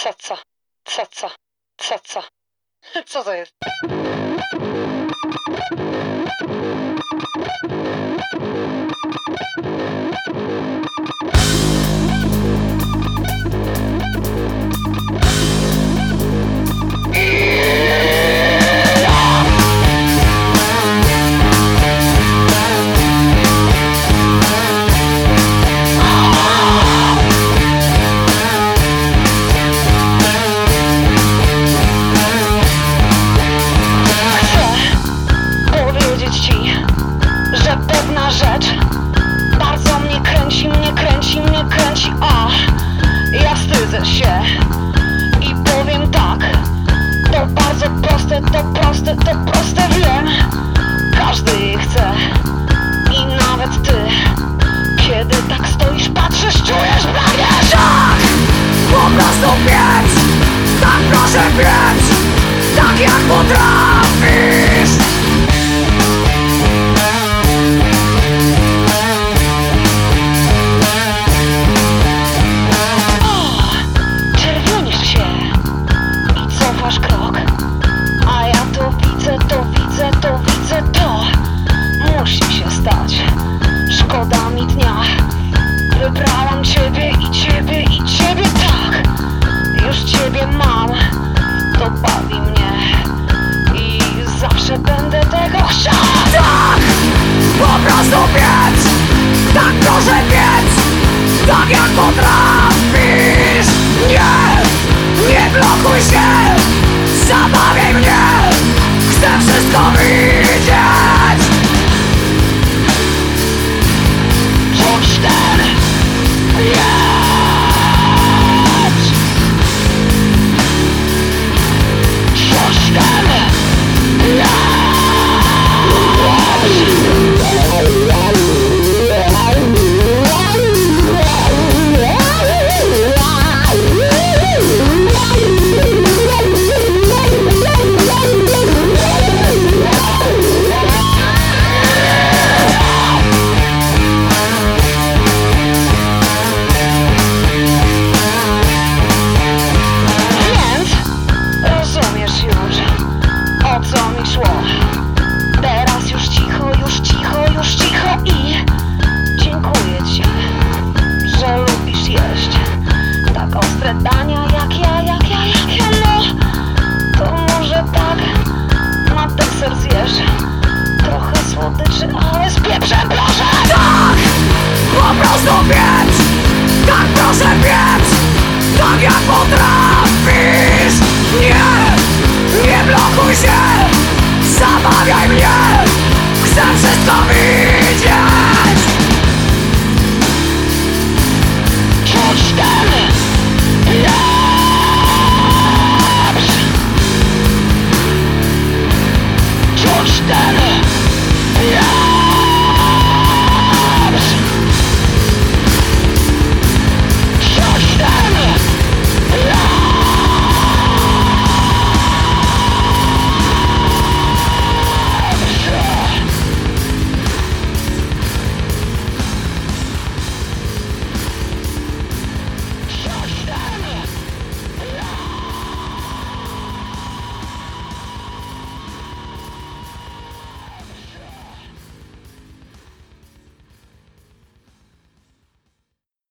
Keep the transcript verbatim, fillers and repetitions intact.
Co, co? Co, co? Co, co? Co to jest? Że pewna rzecz bardzo mnie kręci, mnie kręci, mnie kręci, a ja wstydzę się i powiem tak. To bardzo proste, to proste, to proste, wiem. Każdy chce i nawet ty. Kiedy tak stoisz, patrzysz, czujesz, pragniesz, tak! Po prostu wiedz, tak proszę wiedz, tak jak potrafisz. Szkoda mi dnia. Wybrałam ciebie i ciebie i ciebie, tak. Już ciebie mam. To bawi mnie i zawsze będę tego chciał. Tak! Po prostu wiedz, tak proszę wiedz, tak jak potrafisz. Nie, nie blokuj się, zabawiaj mnie. Chcę wszystko widzieć. Teraz już cicho, już cicho, już cicho i dziękuję ci, że lubisz jeść tak ostre dania jak ja, jak ja, jak ja. No, to może tak na deser zjesz trochę słodyczy, ale z pieprzem, proszę. Tak, po prostu wiedz, tak proszę wiedz, tak jak potrafisz.